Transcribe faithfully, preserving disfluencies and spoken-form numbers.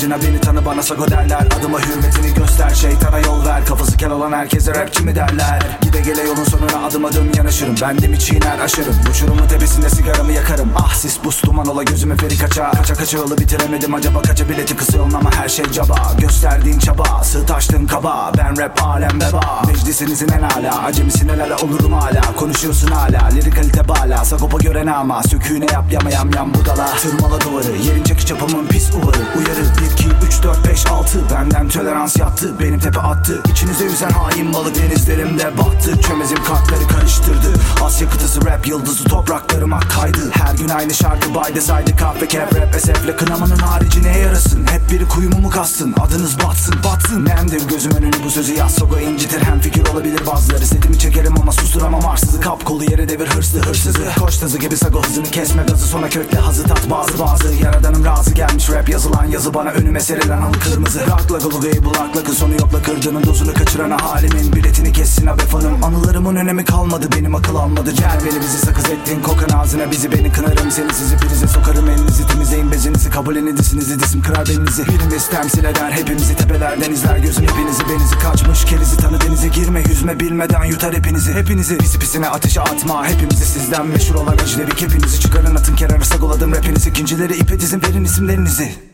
adına beni tanı, bana Sago derler. Adıma hürmetini göster, şeytana yol ver. Kafası kel olan herkese rapçi mi derler? Gide gele yolun sonuna adım adım yanaşırım. Bendimi çiğner aşarım, uçurumun tepesinde sigaramı yakarım. Ah sis buz duman ola gözüme feri kaça. Kaça kaça yolu bitiremedim acaba, kaça bileti kısıyorum ama her şey caba. Gösterdiğin çaba, sığ açtığın kaba. Ben rap alem beba, meclisinizin en âlâ. Acemisin el ala olurum hala, konuşuyorsun hala. Lirik kalite bala, Sagopa gören ama. Söküğüne yap yama yam yam budala. Tırmala duvarı, yerinceki çapımın pis uvarı. Uyarı bir iki üç dört beş altı, benden tolerans yattı, benim tepe attı. İçinize yüzen hain balık denizlerimde battı. Çömezim kartları karıştırdı, Asya kıtası rap yıldızı topraklarıma kaydı. Her gün aynı şarkı bayde saydı, kahve kep rap esefle. Kınamanın harici neye yarasın, hep biri kuyumu mu kastın? Adınız batsın batsın, nemdir gözüm önünü bu sözü yaz. Sago incitir, hem fikir olabilir bazıları. Setimi çekerim ama susturamam arsızı. Kap kolu yere devir hırslı hırsızı. Koş tazı gibi Sago hızını kesme gazı, sona kökle hazı tat bazı bazı. Yaradanım razı gelmiş rap yazılan yazı bana, önüme serilen halı kırmızı. Rakla gulugayı bulak lakın sonu yokla, kırdığının dozunu kaçıran halimin biletini kessin abi fanım. Anılarımın önemi kalmadı, benim akıl almadı. Cerveli bizi sakız ettin, kokan ağzına bizi, beni kınarım seni sizi prize sokarım. Elinizi temizleyin bezinizi, kabul edisinizi disim kırar belinizi. Birimiz temsil eder hepimizi, tepelerden izler gözün hepinizi. Benizi kaçmış kerizi tanı, denize girme yüzme bilmeden yutar hepinizi. Hepinizi pisi pisine ateşe atma, hepimizi sizden meşhur olan ecnebi. Hepinizi çıkarın atın kenara, sagoladım rapinizi. İkincileri ipe dizin, verin isimlerinizi.